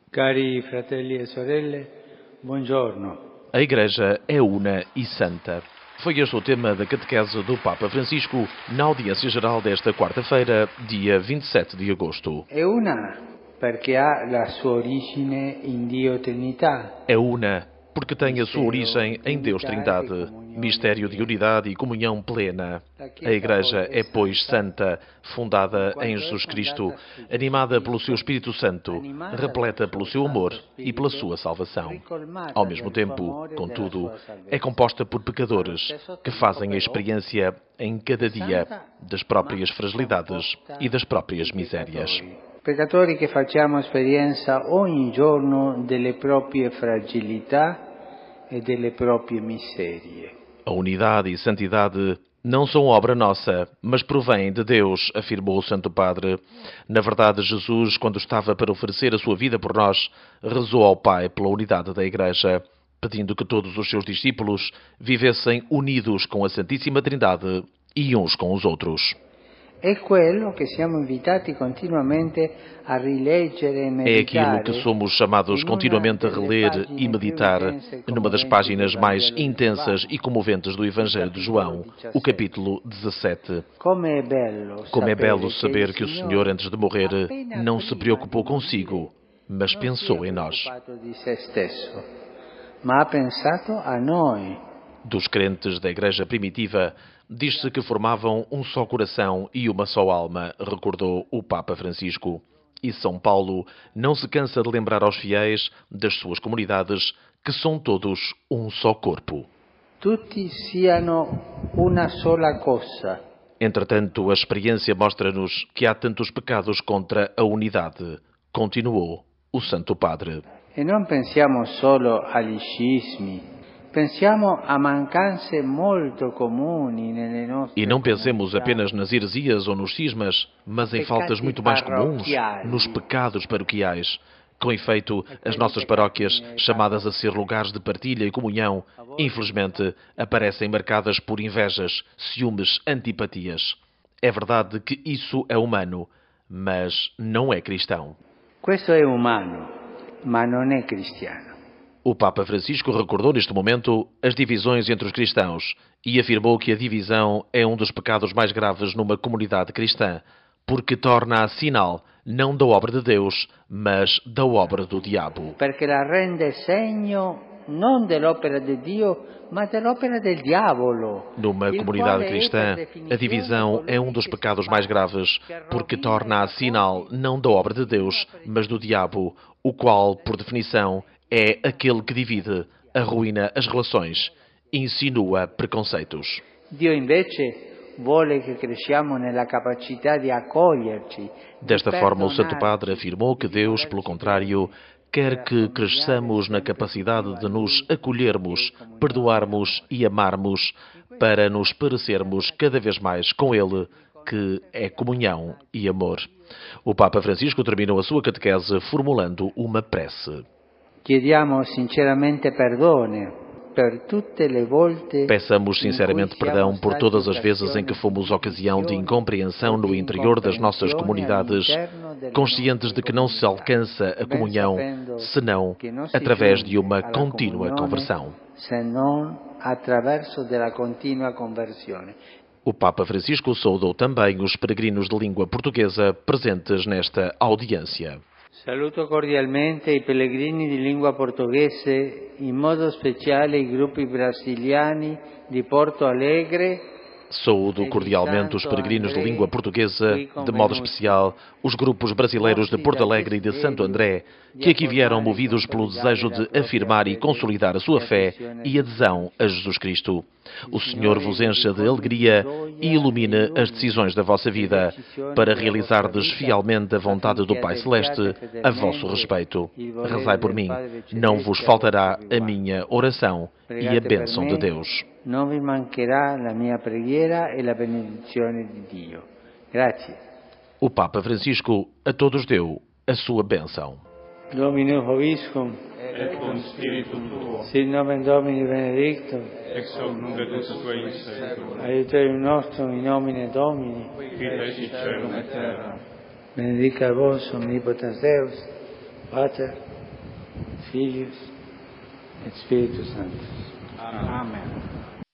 Cari fratelli e sorelle, buongiorno. A Igreja é una e santa. Foi este o tema da catequese do Papa Francisco na audiência geral desta quarta-feira, dia 27 de agosto. È una perché ha la sua origine in Dio Trinità. É una porque tem a sua origem em Deus Trindade, mistério de unidade e comunhão plena. A Igreja é, pois, santa, fundada em Jesus Cristo, animada pelo seu Espírito Santo, repleta pelo seu amor e pela sua salvação. Ao mesmo tempo, contudo, é composta por pecadores que fazem a experiência em cada dia das próprias fragilidades e das próprias misérias. Peccatori che facciamo esperienza ogni giorno delle proprie fragilità e delle proprie miserie. A unidade e santidade não são obra nossa, mas provêm de Deus, afirmou o Santo Padre. Na verdade, Jesus, quando estava para oferecer a sua vida por nós, rezou ao Pai pela unidade da Igreja, pedindo que todos os seus discípulos vivessem unidos com a Santíssima Trindade e uns com os outros. È quello che siamo invitati continuamente a rileggere e É meditare. aquilo que somos chamados continuamente a reler e meditar numa das páginas mais intensas e comoventes do Evangelho de João, o capítulo 17. Como é belo saber que o Senhor, antes de morrer, não se preocupou consigo, mas pensou em nós. di se stesso, ma ha pensato a noi. Dos crentes da Igreja primitiva, diz-se que formavam um só coração e uma só alma, recordou o Papa Francisco. E São Paulo não se cansa de lembrar aos fiéis das suas comunidades que são todos um só corpo. Tutti siano una sola cosa. Entretanto, a experiência mostra-nos que há tantos pecados contra a unidade, continuou o Santo Padre. E non pensiamo solo agli scismi. Pensiamo a mancanze molto comuni nelle nostre E não pensemos apenas nas heresias ou nos cismas, mas em faltas muito mais comuns, nos pecados paroquiais. Com efeito, as nossas paróquias, chamadas a ser lugares de partilha e comunhão, infelizmente, aparecem marcadas por invejas, ciúmes, antipatias. É verdade que isso é humano, mas não é cristão. Questo è umano, ma non è cristiano. O Papa Francisco recordou neste momento as divisões entre os cristãos e afirmou que a divisão é um dos pecados mais graves numa comunidade cristã, porque torna-a sinal não da obra de Deus, mas da obra do diabo. Perché la rende segno non dell'opera di Dio, ma dell'opera del diavolo. Numa comunidade cristã, a divisão é um dos pecados mais graves, porque torna-a sinal não da obra de Deus, mas do diabo, o qual, por definição, é aquele que divide, arruína as relações, insinua preconceitos. Dio invece vuole che cresciamo nella capacità di accoglierci. Desta forma, o Santo Padre afirmou que Deus, pelo contrário, quer que cresçamos na capacidade de nos acolhermos, perdoarmos e amarmos, para nos parecermos cada vez mais com Ele, que é comunhão e amor. O Papa Francisco terminou a sua catequese formulando uma prece. Chiediamo sinceramente perdone per tutte le volte. Peçamos sinceramente perdão por todas as vezes em que fomos ocasião de incompreensão no interior das nossas comunidades, conscientes de que não se alcança a comunhão senão através de uma contínua conversão. Se non attraverso della continua conversione. O Papa Francisco saudou também os peregrinos de língua portuguesa presentes nesta audiência. Saluto cordialmente i pellegrini di lingua portoghese, in modo speciale i gruppi brasiliani di Porto Alegre. Saúdo cordialmente os peregrinos de língua portuguesa, de modo especial os grupos brasileiros de Porto Alegre e de Santo André, que aqui vieram movidos pelo desejo de afirmar e consolidar a sua fé e adesão a Jesus Cristo. O Senhor vos encha de alegria e ilumine as decisões da vossa vida, para realizardes fielmente a vontade do Pai Celeste a vosso respeito. Rezai por mim, não vos faltará a minha oração e a bênção de Deus. Non vi mancherà la mia preghiera e la benedizione di Dio. Grazie. O Papa Francisco a todos deu a sua bênção. Dominus vobiscum, et cum spiritu tuo, sit nomen Domini benedictum, ex hoc nunc et usque in saeculum, aiuterium nostrum in nomine Domini, qui fecit caelum et terra. benedicat vos omnipotens Deus, Pater, et Filius, et Spiritus Sanctus.